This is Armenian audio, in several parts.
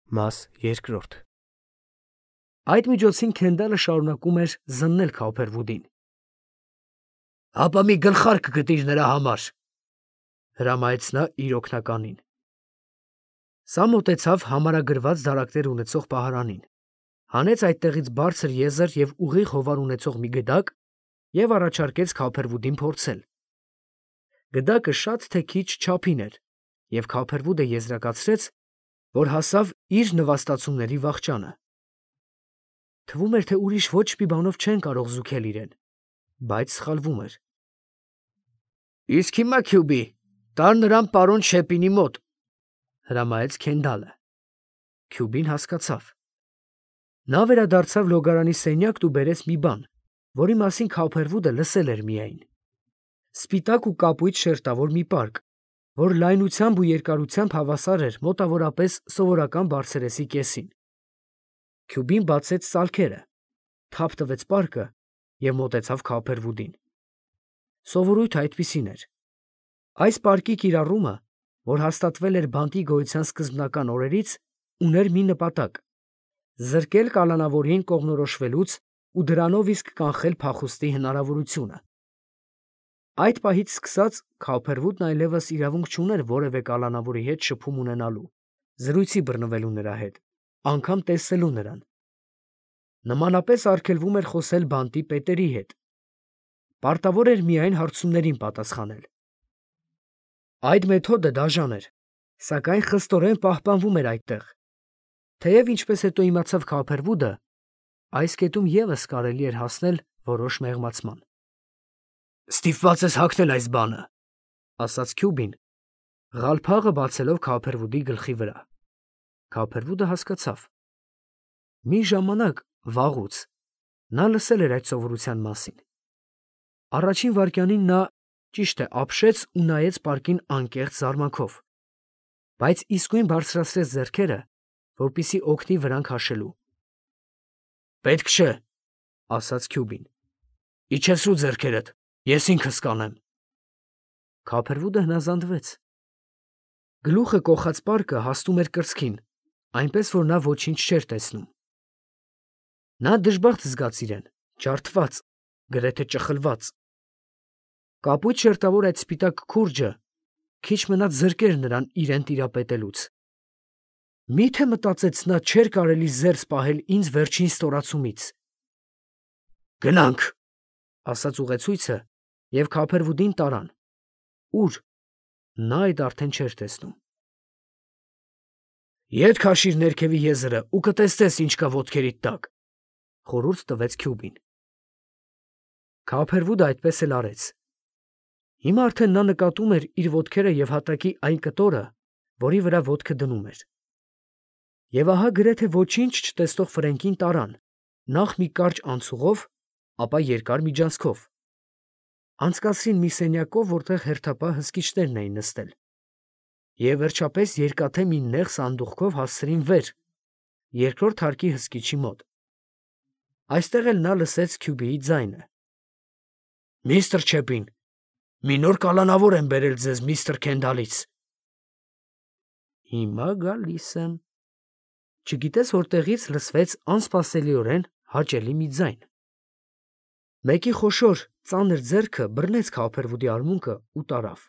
Մաս երկրորդ Այդ միջոցին Քենդալը շարունակում էր զննել Քոփերվուդին։ «Հապա մի գլխարկ գտիր նրա համար», հրամայեց նա իր օգնականին։ Սա մոտեցավ համարագրված դարակներ ունեցող պահարանին, հանեց այդտեղից բարձր եզր և ուղիղ հովար ունեցող մի գդակ և առաջարկեց Քոփերվուդին փորձել։ Գդակը շատ թե քիչ չափին էր, և Քոփերվուդը եզրակացրեց, որ հասավ իր նվաստացումների վախճանը։ Թվում էր, թե ուրիշ ոչ մի բանով չեն կարող զուգել իրեն, բայց սխալվում էր։ «Իսկ հիմա, Քյուբի, տար նրան պարոն Շեպինի մոտ», հրամայեց Քենդալը։ Քյուբին հասկացավ։ Նա վերադարձավ լոգարանի սենյակն ու բերեց մի բան, որի մասին Քոփերվուդը լսել էր միայն։ Սպիտակ ու կապույտ շերտավոր մի պարկ, որ լայնությամբ ու երկարությամբ հավասար էր մոտավորապես սովորական բարձերեսի կեսին։ Քյուբին բացեց ծալքերը, թափ տվեց պարկը և մոտեցավ Քոփերվուդին։ Սովորույթը այդպիսին էր։ Այս պարկի կիրառումը, որ հաստատվել էր բանտի գոյության սկզբնական օրերից, ուներ մի նպատակ՝ զրկել կալանավորին կողմնորոշվելուց ու դրանով իսկ կանխել փախուստի հնարավորությունը։ Այդ պահից սկսած Քոփերվուդն այլևս իրավունք չուներ որևէ կալանավորի հետ շփում ունենալու, զրույցի բռնվելու նրա հետ, անգամ տեսնելու նրան։ Նմանապես արգելվում էր խոսել բանտի պետերի հետ։ Պարտավոր էր միայն հարցումներին պատասխանել։ Այդ մեթոդը դաժան էր, սակայն խստորեն պահպանվում էր այդտեղ, թեև ինչպես հետո իմացավ Քոփերվուդը, այս կետում ևս կարելի էր հասնել որոշ մեղմացման։ «Ստիպված ես հագնել այս բանը», ասաց Քյուբին, գալփաղը բացելով Քոփերվուդի գլխի վրա։ Քոփերվուդը հասկացավ։ Մի ժամանակ վաղուց նա լսել էր այդ սովորության մասին։ Առաջին վայրկյանին նա, ճիշտ է, ապշեց ու նայեց պարկին անկեղծ զարմանքով, բայց իսկույն բարձրացրեց ձեռքերը, որպեսզի օգնի վրան քաշելու։ «Պետք չէ», ասաց Քյուբին։ «Իջեցրու ձեռքերդ, ես ինքս կանեմ»։ Քոփերվուդը հնազանդվեց։ Գլուխը կոխած պարկը հասնում էր կրծքին, այնպես որ նա ոչինչ չէր տեսնում։ Նա դժբախտ զգաց իրեն, ջարդված, գրեթե ճխլված։ Կապույտ շերտավոր այդ սպիտակ քուրջը քիչ մնաց զրկեր նրան իրեն տիրապետելուց։ Մի՞թե մտածեց նա չէր կարելի զերծ պահել ինձ վերջին ստորացումից։ «Գնանք», ասաց ուղեցույցը, և Քոփերվուդին տարան։ Ո՞ւր։ Նա այդ արդեն չէր տեսնում։ «Ետ քաշիր ներքևի եզրը ու կտեսնես ինչ կա ոտքերիդ տակ», խորհուրդ տվեց Քյուբին։ Քոփերվուդը այդպես էլ արեց։ Հիմա արդեն նա նկատում էր իր ոտքերը և հատակի այն կտորը, որի վրա ոտքը դնում էր։ Եվ ահա գրեթե ոչինչ չտեսնող Ֆրենկին տարան, նախ մի կարճ անցուղով, ապա երկար միջանցքով։ Անցկացրին մի սենյակով, որտեղ հերթապահ հսկիչներն էին նստել։ Եվ վերջապես երկաթե մի նեղ սանդուղքով հասցրին վեր, երկրորդ հարկի հսկիչի մոտ։ Այստեղ էլ նա լսեց Քյուբիի ձայնը։ «Միստր Չեպին, մի նոր կալանավոր եմ բերել ձեզ միստր Քենդալից»։ «Հիմա գալիս եմ»։ Չգիտես որտեղից լսվեց անսպասելիորեն հաճելի մի ձայն։ Մեկի խոշոր, ծանր ձեռքը բռնեց Քոփերվուդի արմունկը ու տարավ։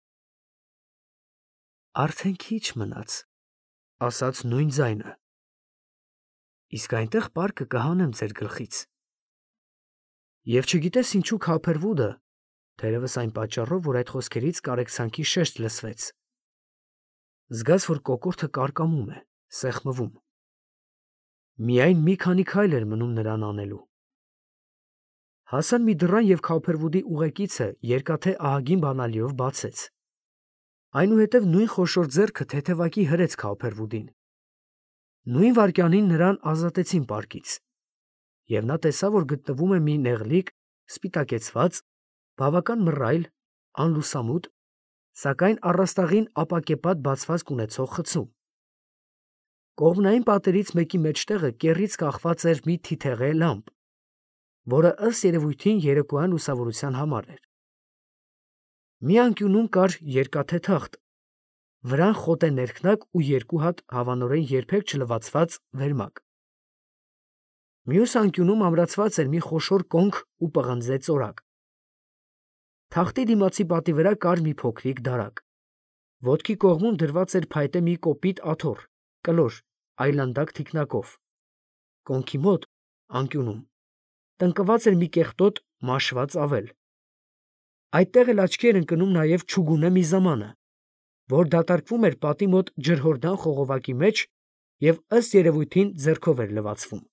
«Արդեն քիչ մնաց», ասաց նույն ձայնը։ «Իսկ այնտեղ պարկը կհանեմ ձեր գլխից»։ Եվ չգիտես ինչու Քոփերվուդը, թերևս այն պատճառով, որ այդ խոսքերից կարեկցանքի շեշտ լսվեց, զգաց, որ կոկորդը կարկամում է, սեղմվում։ Միայն մի քանի քայլ էր մնում նրան անելու։ Հասան մի դռան և Քոփերվուդի ուղեկիցը երկաթե ահագին բանալիով բացեց։ Այնուհետև նույն խոշոր ձեռքը թեթևակի հրեց Քոփերվուդին։ Նույն վայրկյանին նրան ազատեցին պարկից, և նա տեսավ, որ գտնվում է մի նեղլիկ, սպիտակեցված, բավական մռայլ, անլուսամուտ, սակայն առաստաղին ապակեպատ բացվածք ունեցող խցում։ Կողմնային պատերից մեկի մեջտեղը կեռից կախված էր մի թիթեղե լամպ, որը ըստ երևույթին երեկոյան լուսավորության համար էր։ Մի անկյունում կար երկաթե թախտ, վրան խոտ է ներքնակ ու երկու հատ հավանորեն երբեք չլվացված վերմակ։ Մյուս անկյունում ամրացված էր մի խոշոր կոնք ու պղնձե ծորակ։ Թախտի դիմացի պատի վրա կար մի փոքրիկ դարակ։ Ոտքի կողմում դրված էր փայտե մի կոպիտ աթոռ, կլոր, այլանդակ թիկնակով։ Կոնքի մոտ, անկյունում, տնկված էր մի կեղտոտ մաշված ավել։ Այդտեղ էլ աչքի էր ընկնում նաև չուգունե միզամանը, որ դատարկվում էր պատի մոտ ջրհորդան խողովակի մեջ և ըստ երևույթին ձեռքով էր լվացվում։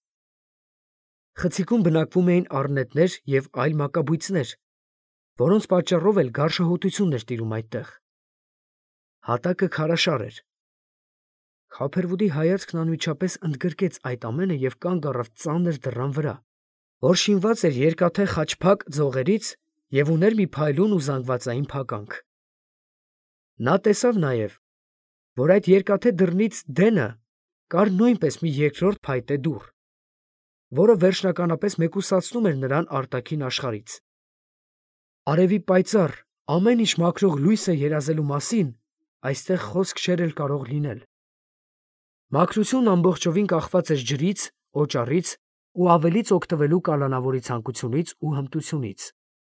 Խցիկում բնակվում էին առնետներ և այլ մակաբույծներ, որոնց պատճառով էլ գարշահոտություն էր տիրում այդտեղ։ Հատակը քարաշար էր։ Խաբերվուդի հայացքն անմիջապես ընդգրկեց այդ ամենը և կանգ առավ ծանր դռան վրա, որ շինված էր երկաթե խաչփակ ձողերից և ուներ մի փայլուն ու զանգվածային փականք։ Նա տեսավ նաև, որ այդ երկաթե դռնից դենը կար նույնպես մի երկրորդ փայտե դուռ, որը վերջնականապես մեկուսացնում էր նրան արտաքին աշխարհից։ Արևի պայծառ, ամեն ինչ մաքրող լույսը երազելու մասին այստեղ խոսք չէր էլ կարող լինել։ Մաքրությունն ամբողջովին կախված էր ջրից, օճառից ու ավելից օգտվելու կալանավորի ցանկությունից ու հմտությունից։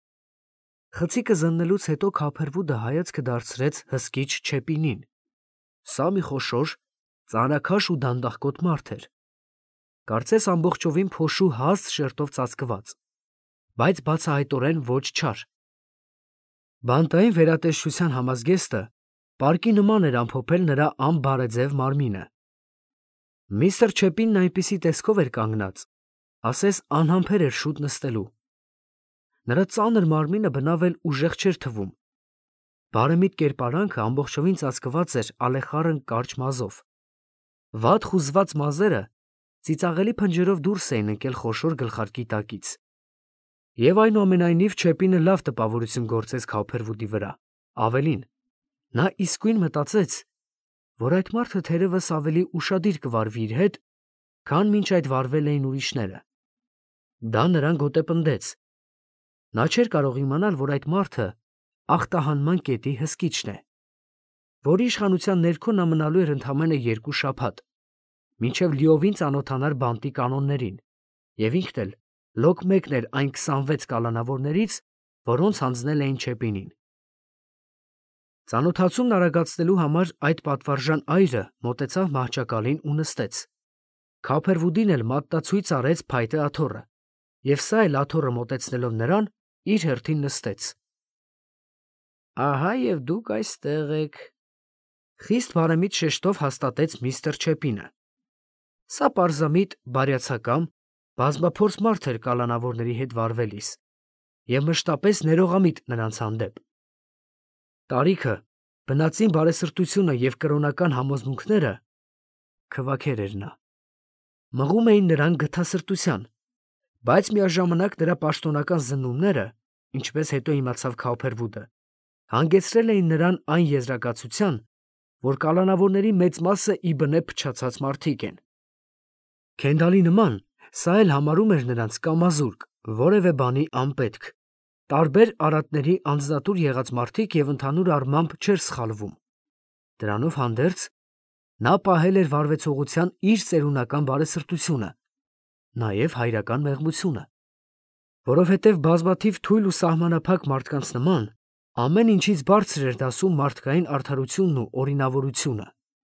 Խցիկը զննելուց հետո Քաբերվուդը հայացքը դարձրեց հսկիչ Չեպինին։ Սա մի խոշոր, ծանրաքաշ ու դանդաղկոտ մարդ էր։ Կարծես ամբողջովին փոշու հաստ շերտով ծածկված, բայց բացահայտորեն ոչ չար։ Բանտային վերատեսչության համազգեստը պարկի նման էր ամփոփել նրա անբարեձև մարմինը։ Միստր Չեպինն այնպիսի տեսքով էր կանգնած, ասես անհամբեր էր շուտ նստելու։ Նրա ծանր մարմինը բնավ էլ ուժեղ չէր թվում։ Բարեմիտ կերպարանքը ամբողջովին ծածկված էր ալեխառն կարճ մազով։ Վատ խուզված մազերը ծիծաղելի փնջերով դուրս էին ընկել խոշոր գլխարկի տակից։ Եվ այնուամենայնիվ Չեպինը լավ տպավորություն գործեց Քաբերվուդի վրա։ Ավելին, նա իսկույն մտածեց, որ այդ մարդը թերևս ավելի ուշադիր կվարվի իր հետ, քան մինչ այդ վարվել էին ուրիշները։ Դա նրան գոտեպնդեց։ Նա չէր կարող իմանալ, որ այդ մարդը ախտահանման կետի հսկիչն է, որի իշխանության ներքո նա մնալու էր ընդամենը 2 շաբաթ, մինչև լիովին ծանոթանար բանտի կանոններին, և ինքն էլ լոկ մեկն էր այն 26 կալանավորներից, որոնց հանձնել էին Չեպինին։ Ծանոթացումն արագացնելու համար այդ պատվարժան այրը մոտեցավ մահճակալին ու նստեց։ Քաբերվուդին էլ մատնացույց արեց փայտե աթոռը, և սա էլ աթոռը մոտեցնելով նրան, իր հերթին նստեց։ Ահա և դուք այստեղ եք, խիստ բարեմիտ շեշտով հաստատեց միստր Չեպինը։ Սա պարզամիտ, բարյացակամ, բազմափորձ մարդ էր կալանավորների հետ վարվելիս և մշտապես ներողամիտ նրանց հանդեպ։ Տարիքը, բնածին բարեսրտությունը և կրոնական համոզմունքները (քվաքեր էր նա) մղում էին նրան գթասրտության, բայց միաժամանակ նրա պաշտոնական զննումները, ինչպես հետո իմացավ Քաբերվուդը, հանգեցրել էին նրան այն եզրակացության, որ կալանավորների մեծ մասը ի բնե փչացած մարդիկ են։ Քենդալի նման, սա էլ համարում էր նրանց կամազուրկ, որևէ բանի անպետք, տարբեր արատների անձնատուր եղած մարդիկ և ընդհանուր առմամբ չէր սխալվում։ Դրանով հանդերձ, նա պահել էր վարվեցողության իր ծերունական բարեսրտությունը, նաև հայրական մեղմությունը, որովհետև բազմաթիվ թույլ ու սահմանափակ մարդկանց նման, ամեն ինչից բարձր էր դասում մարդկային արդարությունն ու օրինավորությունը։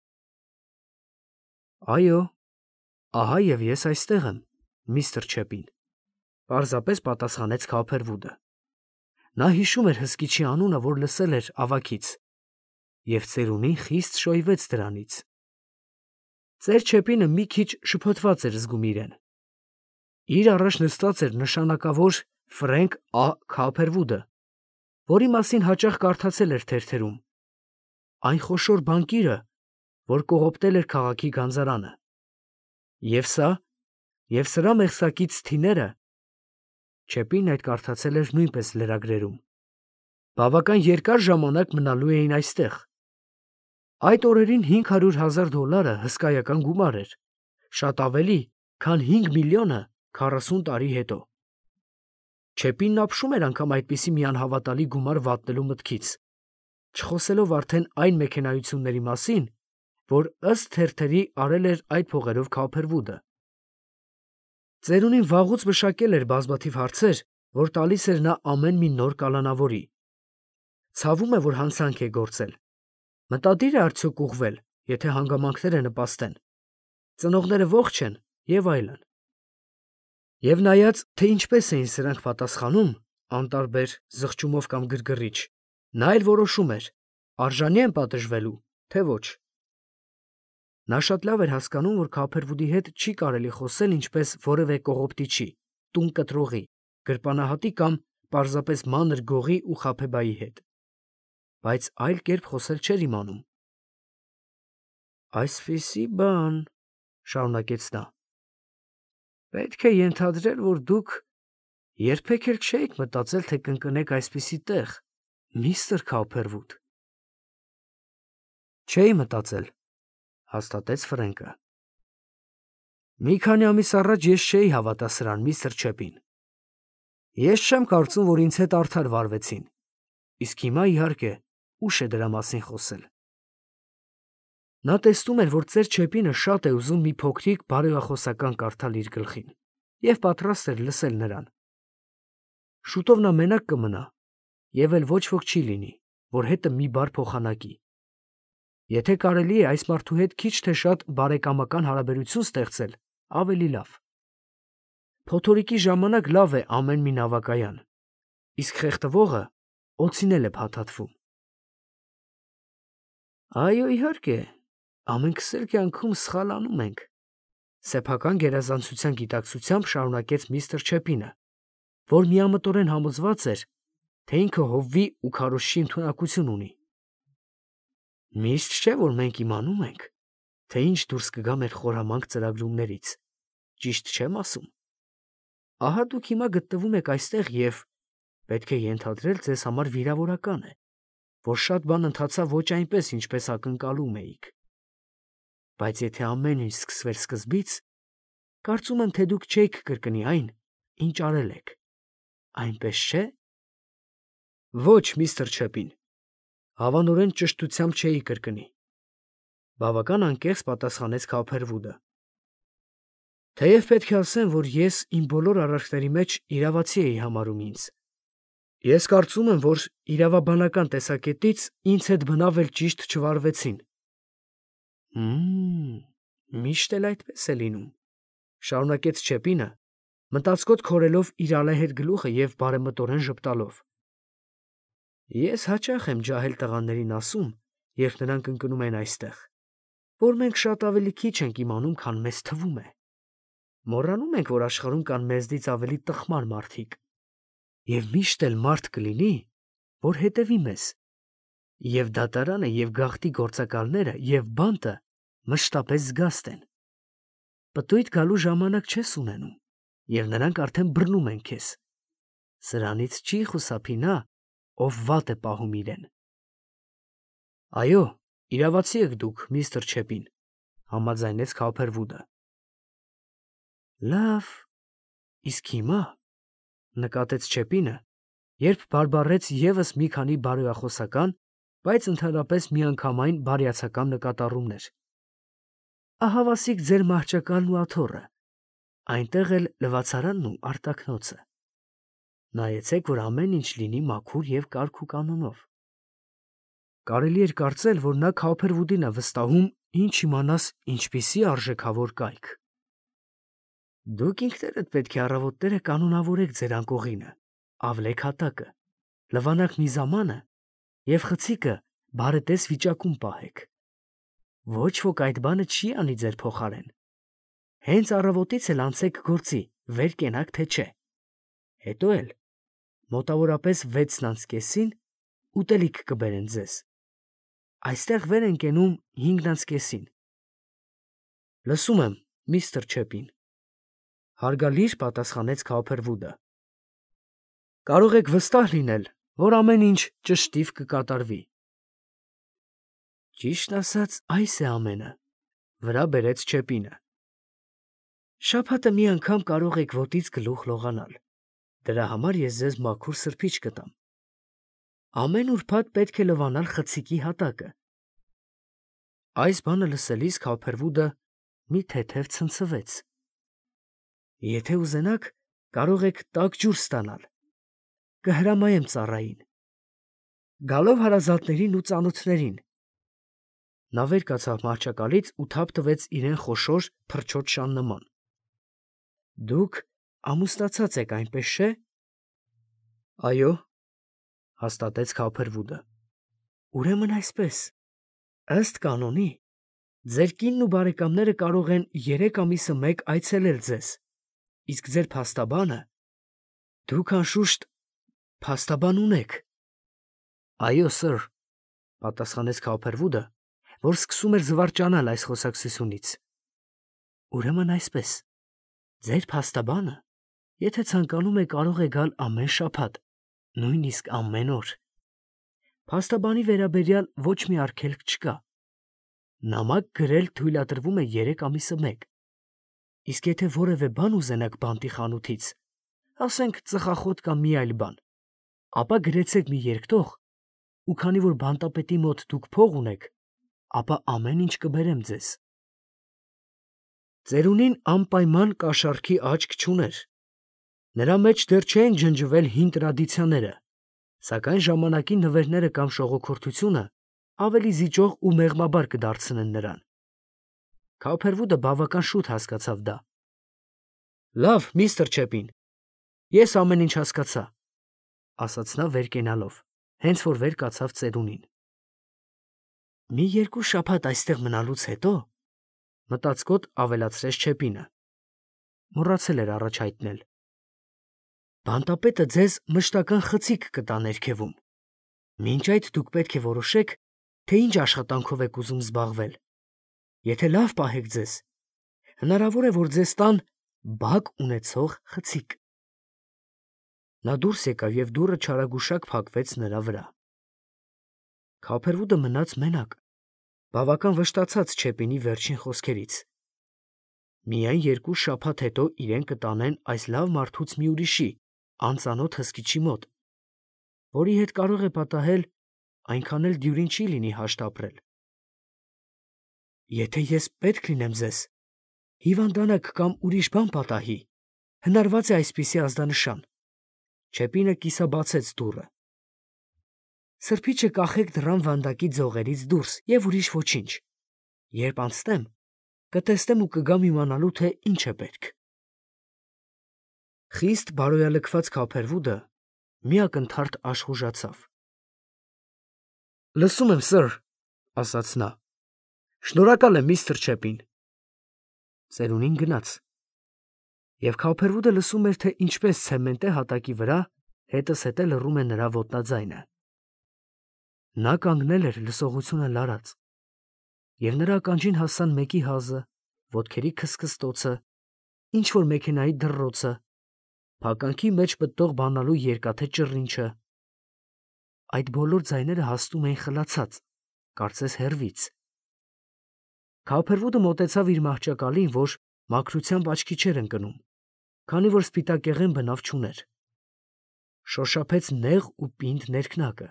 Այո, ահա և ես այստեղ եմ, միստր Չեպին, պարզապես պատասխանեց Քաբերվուդը։ Նա հիշում էր հսկիչի անունը, որ լսել էր ավագից, և ծերունին խիստ շոյվեց դրանից։ Ծեր Չեպինը մի քիչ շփոթված էր զգում իրեն։ Իր առաջ նստած էր նշանակավոր Ֆրենկ Ա. Քաբերվուդը, որի մասին հաճախ կարդացել էր թերթերում, այն խոշոր բանկիրը, որ կողոպտել էր քաղաքի գանձարանը։ Եվ սա, և սրա մեղսակից թիները (Չեպինն այդ կարդացել էր նույնպես լրագրերում) բավական երկար ժամանակ մնալու էին այստեղ։ Այդ օրերին $500,000 հսկայական գումար էր, շատ ավելի, քան 5 միլիոնը 40 տարի հետո։ Չեպինն ապշում էր անգամ այդպիսի մի անհավատալի գումար վատնելու մտքից, չխոսելով արդեն այն մեքենայությունների մասին, որ ըստ թերթերի արել էր այդ փողերով Քոփերվուդը։ Ծերունին վաղուց մշակել էր բազմաթիվ հարցեր, որ տալիս էր նա ամեն մի նոր կալանավորի։ Ցավում է, որ հանցանք է գործել։ Մտադիր է արդյոք ուղղվել, եթե հանգամանքները նպաստեն։ Ծնողները ողջ են եւ այլն։ Եվ նայած, թե ինչպես էին սրանք պատասխանում, անտարբեր, զղջումով կամ գրգռիչ, նա էլ որոշում էր, արժանի են պատժվելու, թե ոչ։ Նա շատ լավ էր հասկանում, որ Քոփերվուդի հետ չի կարելի խոսել ինչպես որևէ կողոպտիչի, տուն կտրողի, գրպանահատի կամ պարզապես մանր գողի ու խաբեբայի հետ։ Բայց այլ կերպ խոսել չէր իմանում։ Այսպիսի բան, շարունակեց նա, պետք է ենթադրել, որ դուք երբեք էլ չէիք մտածել, թե կընկնեք այսպիսի տեղ, միստր Քոփերվուդ։ Չէի մտածել, հաստատեց Ֆրենկը։ Մի քանի ամիս առաջ ես չէի հավատա սրան, միստր Չեպին։ Ես չեմ կարծում, որ ինձ հետ արդար վարվեցին։ Իսկ հիմա, իհարկե, ուշ է դրա մասին խոսել։ Նա տեսնում էր, որ ծեր Չեպինը շատ է ուզում մի փոքրիկ բարեխոսական կարդալ իր գլխին և պատրաստ էր լսել նրան։ Շուտով նա մենակ կմնա և էլ ոչ ոք չի լինի, որ հետը մի բառ փոխանակի։ Եթե կարելի է այս մարդու հետ քիչ թե շատ բարեկամական հարաբերություն ստեղծել, ավելի լավ։ Փոթորիկի ժամանակ լավ է ամեն մի նավակայան, իսկ խեղդվողը օձին էլ է փաթաթվում։ Այո, իհարկե, ամենքս էլ կյանքում սխալ անում ենք, սեփական գերազանցության գիտակցությամբ շարունակեց միստր Չեպինը, որ միամտորեն համոզված էր, թե ինքը հովվի ու քարոզչի ընդունակություն ունի։ Միշտ չէ, որ մենք իմանում ենք, թե ինչ դուրս կգա մեր խորամանկ ծրագրումներից, ճիշտ չեմ ասում։ Ահա դուք հիմա գտնվում եք այստեղ և, պետք է ենթադրել, ձեզ համար վիրավորական է, որ շատ բան ընթացավ ոչ այնպես, ինչպես ակնկալում էիք։ Բայց եթե ամեն ինչ սկսվեր սկզբից, կարծում եմ, թե դուք չէիք կրկնի այն, ինչ արել եք։ Այնպես չէ։ Ոչ, միստր Չեպին, հավանորեն ճշտությամբ չէի կրկնի։ Բավական անկեղծ պատասխանեց Քոփերվուդը։ Թեև պետք է ասեմ, որ ես իմ բոլոր արարքների մեջ իրավացի էի համարում ինձ։ Ես կարծում եմ, որ իրավաբանական տեսակետից ինձ հետ բնավ էլ ճիշտ չվարվեցին։ Միշտ էլ այդպես է լինում, շարունակեց Չեպինը, մտածկոտ քորելով իր ալեհեր գլուխը և բարեմտորեն ժպտալով։ Ես հաճախ եմ ջահել տղաներին ասում, երբ նրանք ընկնում են այստեղ, որ մենք շատ ավելի քիչ ենք իմանում, քան մեզ թվում է։ Մոռանում ենք, որ աշխարհում կան մեզնից ավելի տխմար մարդիկ, և միշտ էլ մարդ կլինի, որ հետևի մեզ, և դատարանը և գաղտնի գործակալները և բանտը մշտապես զգաստ են։ Պտույտ գալու ժամանակ չես ունենում, և նրանք արդեն բռնում են քեզ։ Սրանից չի խուսափի նա, ով վատ է պահում իրեն։ Այո, իրավացի եք դուք, միստր Չեպին, համաձայնեց Քոփերվուդը։ Լավ, իսկ հիմա, նկատեց Չեպինը, երբ բարբառեց ևս մի քանի բարեխոսական, բայց ընդհանրապես միանգամայն բարյացակամ նկատառումներ։ Ահավասիկ ձեր մահճակալն ու աթոռը, այնտեղ էլ լվացարանն ու արտաքնոցը։ Նայեցեք, որ ամեն ինչ լինի մաքուր և կարգ ու կանոնով։ Կարելի էր կարծել, որ նա Քոփերվուդին է վստահում, ինչ իմանաս ինչպիսի արժեքավոր կայք։ Դուք ինքներդ պետք է առավոտները կանոնավորեք ձեր անկողինը, ավլեք հատակը, լվանակ միզամանը և խցիկը բարետես վիճակում պահեք։ Ոչ ոք այդ բանը չի անի ձեր փոխարեն։ Հենց առավոտից էլ անցեք գործի, վեր կենաք, թե չէ։ Հետո էլ, մոտավորապես 6:30 ուտելիք կբերեն ձեզ։ Այստեղ վեր են կենում 5:30։ Լսում եմ, միստր Չեպին, հարգալից պատասխանեց Քոփերվուդը։ Կարող եք վստահ լինել, որ ամեն ինչ ճշտիվ կկատարվի։ Ճիշտն ասած, այս է ամենը, վրա բերեց Չեպինը։ Շաբաթը մի անգամ կարող եք ոտից գլուխ լողանալ։ Դրա համար ես ձեզ մաքուր սրբիչ կտամ։ Ամեն ուրբաթ պետք է լվանալ խցիկի հատակը։ Այս բանը լսելիս Քափերվուդը մի թեթև ցնցվեց։ Եթե ուզենաք, կարող եք տաք ջուր ստանալ։ Կհրամայեմ ծառային։ Գալով հարազատներին ու ծանոթներին։ Նա վեր կացավ մահճակալից ու թափ տվեց իրեն խոշոր թռչոտ շան նման։ Դուք ամուսնացած եք, այնպես չէ՞։ Այո, հաստատեց Քափերվուդը։ Ուրեմն այսպես, ըստ կանոնի, ձեր կինն ու բարեկամները կարող են 3 ամիսը մեկ այցելել ձեզ, իսկ ձեր փաստաբանը, դուք անշուշտ փաստաբան ունեք։ Այո, սըր, պատասխանեց Քափերվուդը, որ սկսում էր զվարճանալ այս խոսակցությունից։ Ուրեմն այսպես, ձեր փաստաբանը, եթե ցանկանում է, կարող է գալ ամեն շաբաթ, նույնիսկ ամեն օր։ Փաստաբանի վերաբերյալ ոչ մի արգելք չկա։ Նամակ գրել թույլատրվում է 3 ամիսը մեկ։ Իսկ եթե որևէ բան ուզենաք բանտի խանութից, ասենք ծխախոտ կամ մի այլ բան, ապա գրեցեք մի երկտող, ու քանի որ բանտապետի մոտ դուք փող ունեք, ապա ամեն ինչ կբերեմ ձեզ։ Ծերունին անպայման կաշառքի աչք չուներ։ Նրա մեջ դեռ չէին ջնջվել հին տրադիցիաները, սակայն ժամանակի նվերները կամ շողոքորթությունը ավելի զիջող ու մեղմաբար կդարձնեն նրան։ Քափերվուդը բավական շուտ հասկացավ դա։ Լավ, միստր Չեպին, ես ամեն ինչ հասկացա, ասաց նա վեր կենալով, հենց որ վեր կացավ ծերունին։ Մի 2 շաբաթ այստեղ մնալուց հետո, մտածկոտ ավելացրեց Չեպինը, մոռացել էր առաջ հայտնել, բանտապետը ձեզ մշտական խցիկ կտա ներքևում։ Մինչ այդ դուք պետք է որոշեք, թե ինչ աշխատանքով եք ուզում զբաղվել։ Եթե լավ պահեք ձեզ, հնարավոր է, որ ձեզ տան բակ ունեցող խցիկ։ Նա դուրս եկավ և դուռը չարագուշակ փակվեց նրա վրա։ Քափերվուդը մնաց մենակ, բավական վշտացած Չեպինի վերջին խոսքերից։ Միայն 2 շաբաթ հետո իրեն կտանեն այս լավ մարդուց մի ուրիշի, անծանոթ հսկիչի մոտ, որի հետ կարող է պատահել, այնքան էլ դյուրին չի լինի հաշտ ապրել։ Եթե ես պետք լինեմ ձեզ, հիվանդանաք կամ ուրիշ բան պատահի, հնարված է այսպիսի ազդանշան։ Չեպինը կիսաբացեց դուռը։ Սրբիչը կախեք դռան վանդակի ձողերից դուրս և ուրիշ ոչինչ։ Երբ անցնեմ, կտեսնեմ ու կգամ իմանալու, թե ինչ է պետք։ Խիստ բարոյալքված Քափերվուդը մի ակնթարթ աշխուժացավ։ Լսում եմ, սըր, ասաց նա։ Շնորհակալ եմ, միստր Չեպին։ Ծերունին գնաց։ Եվ Քափերվուդը լսում էր, թե ինչպես ցեմենտե հատակի վրա հետզհետե լռում է նրա ոտնաձայնը։ Նա կանգնել էր լսողությունը լարած, և նրա ականջին հասան մեկի հազը, ոտքերի քսքստոցը, ինչ-որ մեքենայի դռռոցը, փականքի մեջ պտտող բանալու երկաթե ճռինչը։ Այդ բոլոր ձայները հասնում էին խլացած, կարծես հեռվից։ Քափերվուդը մոտեցավ իր մահճակալին, որ մաքրությամբ աչքի չէր ընկնում, քանի որ սպիտակեղեն բնավ չուներ։ Շոշափեց նեղ ու պինդ ներքնակը։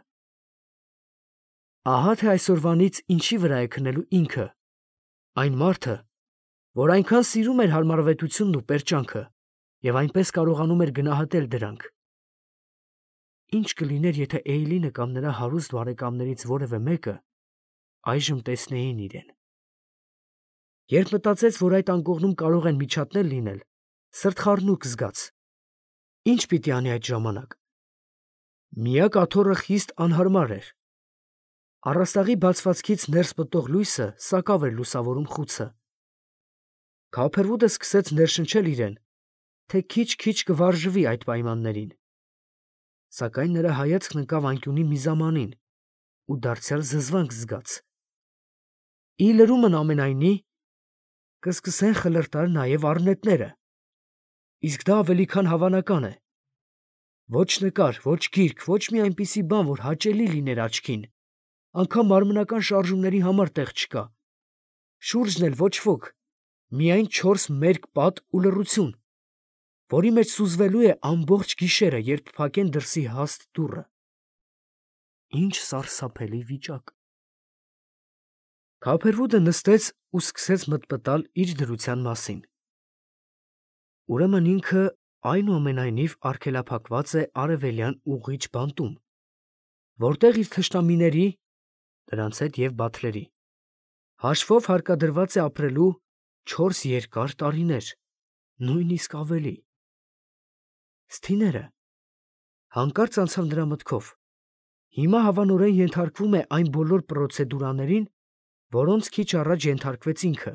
Ահա թե այսօրվանից ինչի վրա է քնելու ինքը, այն մարդը, որ այնքան սիրում էր հարմարավետությունն ու պերճանքը և այնպես կարողանում էր գնահատել դրանք։ Ինչ կլիներ, եթե Էյլինը կամ նրա հարուստ բարեկամներից որևէ մեկը այժմ տեսնեին իրեն։ Երբ մտածեց, որ այդ անկողնում կարող են միջատներ լինել, սրտխառնուկ զգաց։ Ինչ պիտի անի այդ ժամանակ։ Միակ աթոռը խիստ անհարմար էր։ Առաստաղի բացվածքից ներս պտտող լույսը սակավ էր լուսավորում խուցը։ Քափերվուդը սկսեց ներշնչել իրեն, թե քիչ-քիչ կվարժվի այդ պայմաններին։ Սակայն նրա հայացքն ընկավ անկյունի միզամանին ու դարձյալ զզվանք զգաց։ Ի լրումն ամենայնի, կսկսեն խլրտալ նաև առնետները, իսկ դա ավելի քան հավանական է։ Ոչ նկար, ոչ գիրք, ոչ մի այնպիսի բան, որ հաճելի լիներ աչքին, անգամ մարմնական շարժումների համար տեղ չկա։ Շուրջն էլ ոչ ոք, միայն 4 մերկ պատ ու լռություն, որի մեջ սուզվելու է ամբողջ գիշերը, երբ փակեն դրսի հաստ դուռը։ Ինչ սարսափելի վիճակ։ Քափերվուդը նստեց ու սկսեց մտմտալ իր դրության մասին։ Ուրեմն ինքը այնուամենայնիվ արգելափակված է արևելյան ուղիչ բանտում, որտեղ իր թշնամիների, դրանց հետ և բաթլերի, հաշվով հարկադրված է ապրելու 4 երկար տարիներ, նույնիսկ ավելի։ Սթիները հանկարծ անցավ նրա մտքով. հիմա հավանորեն ենթարկվում է այն բոլոր պրոցեդուրաներին, որոնց քիչ առաջ ենթարկվեց ինքը։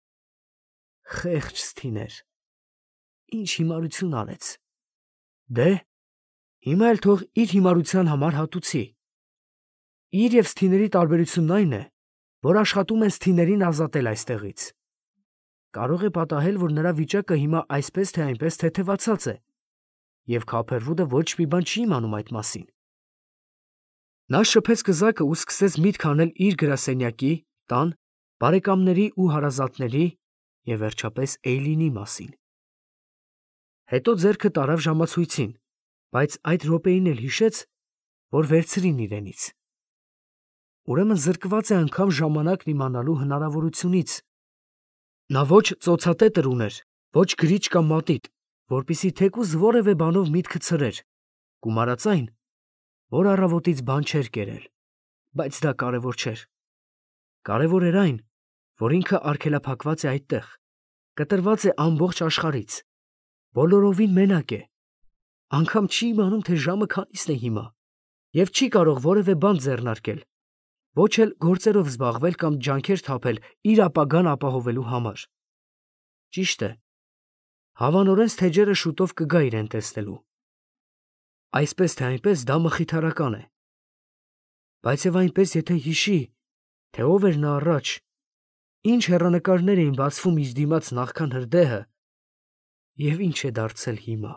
Խեղճ Սթիներ, ինչ հիմարություն արեց։ Դե, հիմա էլ թող իր հիմարության համար հատուցի։ Իր և Սթիների տարբերությունն այն է, որ աշխատում են Սթիներին ազատել այստեղից։ Կարող է պատահել, որ նրա վիճակը հիմա այսպես թե այնպես թեթևացած է, և Քափերվուդը ոչ մի բան չի իմանում այդ մասին։ Նա շփեց կզակը ու սկսեց միտք անել իր գրասենյակի, տան, բարեկամների ու հարազատների և վերջապես Էյլինի մասին։ Հետո ձեռքը տարավ ժամացույցին, բայց այդ րոպեին էլ հիշեց, որ վերցրին իրենից։ Ուրեմն զրկված է անգամ ժամանակն իմանալու հնարավորությունից։ Նա ոչ ծոցատետր ուներ, ոչ գրիչ կամ մատիտ, որպեսզի թեկուզ որևէ բանով միտքը ցրեր, գումարած այն, որ առավոտից բան չէր կերել, բայց դա կարևոր չէր։ Կարևոր էր այն, որ ինքը արգելափակված է այդտեղ, կտրված է ամբողջ աշխարհից, բոլորովին մենակ է, անգամ չի իմանում, թե ժամը քանիսն է հիմա, և չի կարող որևէ բան ձեռնարկել, ոչ էլ գործերով զբաղվել կամ ջանքեր թափել իր ապագան ապահովելու համար։ Ճիշտ է, հավանորեն Սթեջերը շուտով կգա իրեն տեսնելու։ Այսպես թե այնպես դա մխիթարական է։ Բայց և այնպես, եթե հիշի, թե ով էր նա առաջ, ինչ հեռանկարներ էին բացվում իր դիմաց նախքան հրդեհը, և ինչ է դարձել հիմա։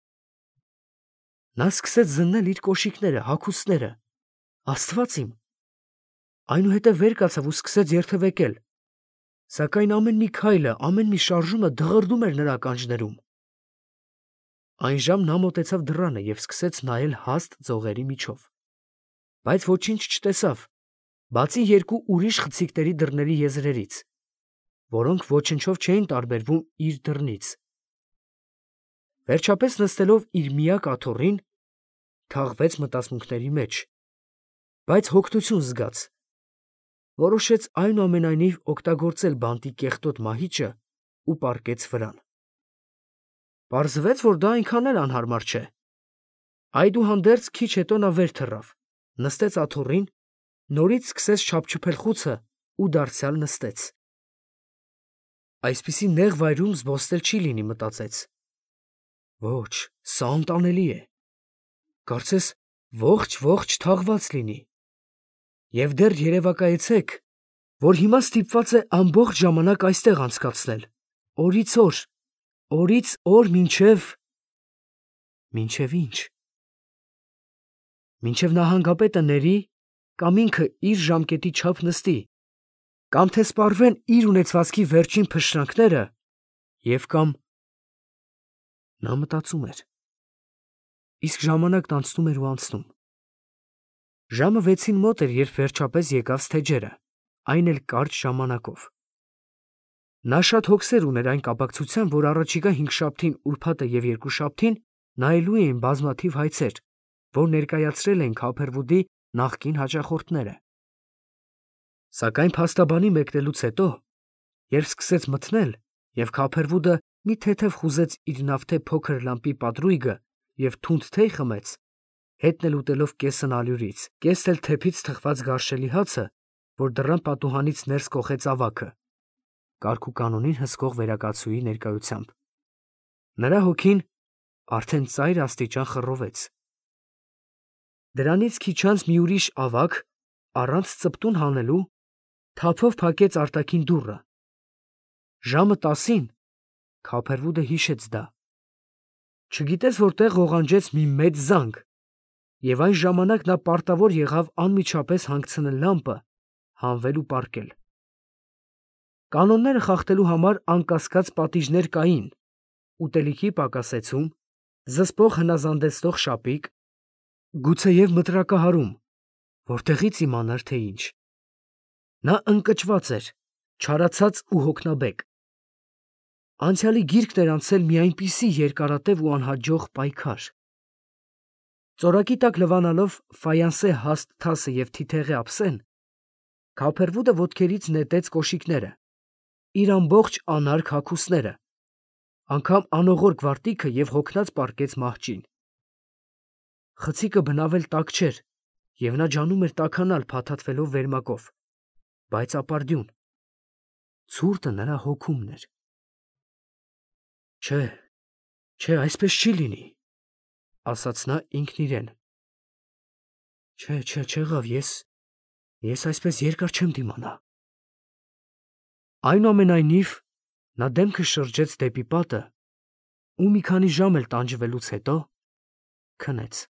Նա սկսեց զննել իր կոշիկները, հագուստները։ Աստված իմ։ Այնուհետև վեր կացավ ու սկսեց երթևեկել, սակայն ամեն մի քայլը, ամեն մի շարժումը դղրդում էր նրա ականջներում։ Այն ժամ նա մոտեցավ դռանը և սկսեց նայել հաստ ձողերի միջով, բայց ոչինչ չտեսավ, բացի երկու ուրիշ խցիկների դռների եզրերից, որոնք ոչնչով չէին տարբերվում իր դռնից։ Վերջապես նստելով իր միակ աթոռին, թաղվեց մտածմունքների մեջ, բայց հոգնություն զգաց, որոշեց այնուամենայնիվ օգտագործել բանտի կեղտոտ մահիճը ու պառկեց վրան։ Պարզվեց, որ դա այնքան էլ անհարմար չէ։ Այդուհանդերձ քիչ հետո նա վեր թռավ, նստեց աթոռին, նորից սկսեց չափչփել խուցը ու դարձյալ նստեց։ Այսպիսի նեղ վայրում զբոսնել չի լինի, մտածեց։ Ոչ, սա անտանելի է։ Կարծես ողջ թաղված լինի։ Եվ դեռ երևակայեցեք, որ հիմա ստիպված է ամբողջ ժամանակ այստեղ անցկացնել, օրից օր մինչև ինչ։ Մինչև նահանգապետը ների, կամ ինքը իր ժամկետի չափ նստի, կամ թե սպառվեն իր ունեցվածքի վերջին փշրանքները, և կամ… Նա մտածում էր։ Իսկ ժամանակն անցնում էր ու անցնում։ Ժամը 6-ին մոտ էր, երբ վերջապես եկավ Սթեջերը, այն էլ կարճ ժամանակով։ Նա շատ հոգսեր ուներ այն կապակցությամբ, որ առաջիկա 5 շաբթին ուրբաթը և երկուշաբթին նայելու էին բազմաթիվ հայցեր, որ ներկայացրել էին Քափերվուդի նախկին հաճախորդները։ Սակայն փաստաբանի մեկնելուց հետո, երբ սկսեց մթնել, և Քափերվուդը մի թեթև խուզեց իր նավթե փոքր լամպի պատրույգը և թունդ թեյ խմեց, հետն էլ ուտելով կեսն ալյուրից, կեսն էլ թեփից թխված գարշելի հացը, որ դռան պատուհանից ներս կոխեց ավագը, կարգուկանոնին հսկող վերակացուի ներկայությամբ, նրա հոգին արդեն ծայր աստիճան խռովեց։ Դրանից քիչ անց մի ուրիշ ավագ, առանց ծպտուն հանելու, թափով փակեց արտաքին դուռը։ Ժամը 10-ին Քափերվուդը հիշեց դա։ Չգիտես որտեղ ղողանջեց մի մեծ զանգ, և այն ժամանակ նա պարտավոր եղավ անմիջապես հանգցնել լամպը, հանվել ու պառկել։ Կանոնները խախտելու համար անկասկած պատիժներ կային. ուտելիքի պակասեցում, զսպող հնազանդեցնող շապիկ, գուցեև մտրակահարում, Որտեղից իմանար, թե ինչ։ Նա ընկճված էր, չարացած ու հոգնաբեկ։ Անցյալի գիրկն էր անցել մի այնպիսի երկարատև ու անհաջող պայքար։ Ծորակի տակ լվանալով ֆայանսե հաստ թասը և թիթեղի ափսեն, Քավփերվուդը ոտքերից նետեց կոշիկները, իր ամբողջ անարգ հագուստները, անգամ անողոր գվարդիքը և հոգնած պառկեց մահճին։ Խցիկը բնավ էլ տաք չէր, և նա ջանում էր տաքանալ փաթաթվելով վերմակով, բայց ապարդյուն, ցուրտը նրա հոգումն էր։ Չէ, այսպես չի լինի, ասաց նա ինքն իրեն։ Չէ, չեղավ, ես այսպես երկար չեմ դիմանա։ Այնուամենայնիվ, նա դեմքը շրջեց դեպի պատը ու մի քանի ժամ էլ տանջվելուց հետո քնեց։